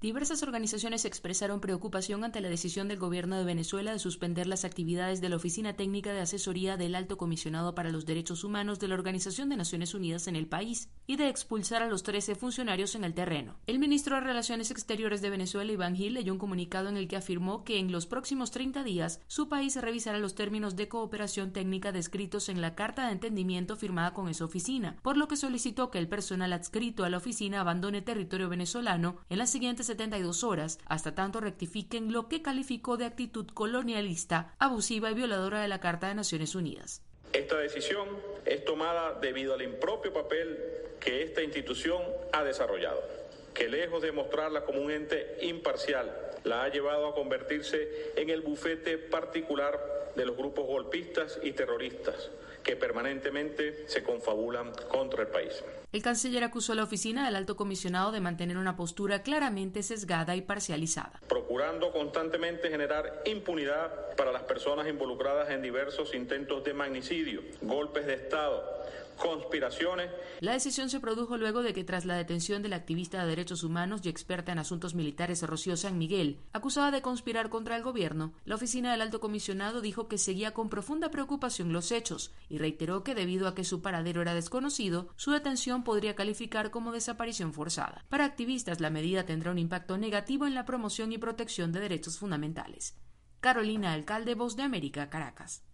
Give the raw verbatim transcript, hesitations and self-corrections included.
Diversas organizaciones expresaron preocupación ante la decisión del gobierno de Venezuela de suspender las actividades de la Oficina Técnica de Asesoría del Alto Comisionado para los Derechos Humanos de la Organización de Naciones Unidas en el país y de expulsar a los trece funcionarios en el terreno. El ministro de Relaciones Exteriores de Venezuela, Iván Gil, leyó un comunicado en el que afirmó que en los próximos treinta días su país revisará los términos de cooperación técnica descritos en la Carta de Entendimiento firmada con esa oficina, por lo que solicitó que el personal adscrito a la oficina abandone territorio venezolano en las siguientes setenta y dos horas, hasta tanto rectifiquen lo que calificó de actitud colonialista, abusiva y violadora de la Carta de Naciones Unidas. Esta decisión es tomada debido al impropio papel que esta institución ha desarrollado, que lejos de mostrarla como un ente imparcial, la ha llevado a convertirse en el bufete particular de los grupos golpistas y terroristas que permanentemente se confabulan contra el país. El canciller acusó a la oficina del Alto Comisionado de mantener una postura claramente sesgada y parcializada, procurando constantemente generar impunidad para las personas involucradas en diversos intentos de magnicidio, golpes de Estado, conspiraciones. La decisión se produjo luego de que, tras la detención de la activista de derechos humanos y experta en asuntos militares Rocío San Miguel, acusada de conspirar contra el gobierno, la oficina del Alto Comisionado dijo que seguía con profunda preocupación los hechos y reiteró que, debido a que su paradero era desconocido, su detención podría calificar como desaparición forzada. Para activistas, la medida tendrá un impacto negativo en la promoción y protección de derechos fundamentales. Carolina Alcalde, Voz de América, Caracas.